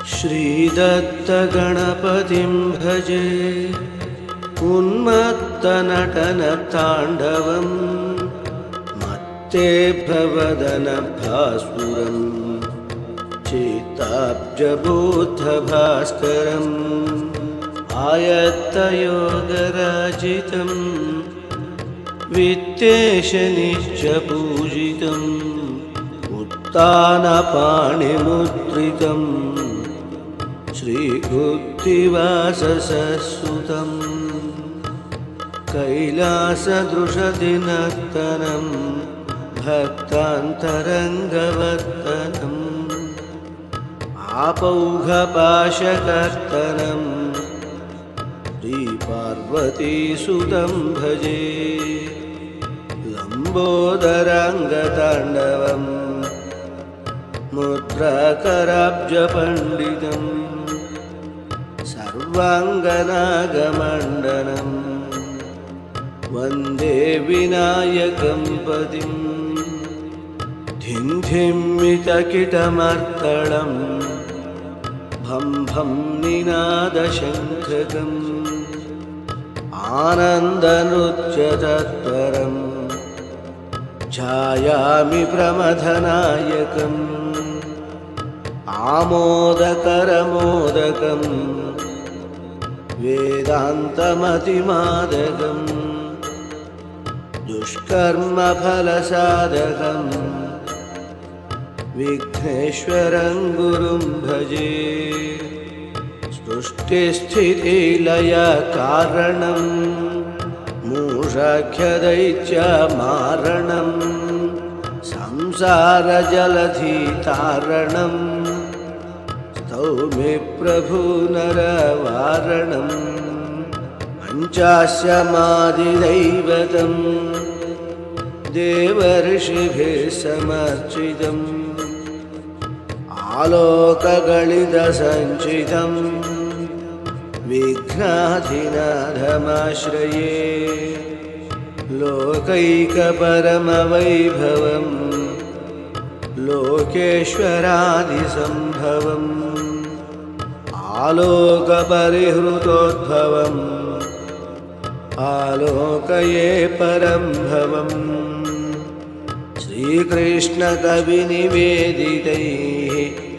श्रीदत्तगणपतिं भजे उन्मत्तनटनताण्डवं मत्तेभ्यवदनभास्वरं चित्ताब्जबोधभास्करम् आयत्तयोगराजितं वित्तेशनिश्चपूजितम् उत्तानपाणिमुद्रितं श्रीकृत्तिवाससुतं कैलासदृशदिनर्तनं भक्तान्तरङ्गवर्तनम् आपौघपाशकर्तनं श्रीपार्वतीसुतं भजे लम्बोदराङ्गताण्डवम् मुद्राकराब्जपण्डितम् सर्वाङ्गनागमण्डनं वन्दे विनायकं पतिं धिं धिम्मितकिटमर्कळम् भं भं निनादशङ्खकम् आनन्दनृत्यतत्परम् ध्यायामि प्रमथनायकम् आमोदकरमोदकम् वेदान्तमतिमादकम् दुष्कर्मफलसाधकम् विघ्नेश्वरं गुरुं भजे सृष्टिस्थितिलयकारणं मूषाख्यदैत्यमारणं संसारजलधितारणं स्तौमि प्रभुनरवारणं पञ्चास्यमादिदैवतं देवर्षिभिः समर्चितम् आलोकगणितसञ्चितं विघ्नाधिनाथमाश्रये लोकैकपरमवैभवं लोकेश्वरादिसम्भवम् आलोकपरिहृतोद्भवम् आलोकये परं भवम् श्रीकृष्णकविनिवेदितैः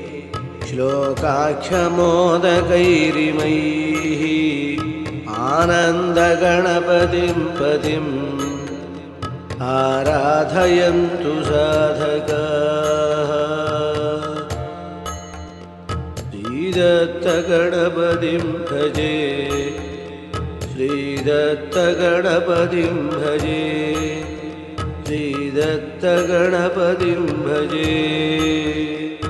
श्लोकाख्यमोदकैरिमैः आनन्दगणपतिं पतिम् आराधयन्तु साधकाः श्रीदत्तगणपतिं भजे श्रीदत्तगणपतिं भजे श्रीदत्तगणपतिं भजे।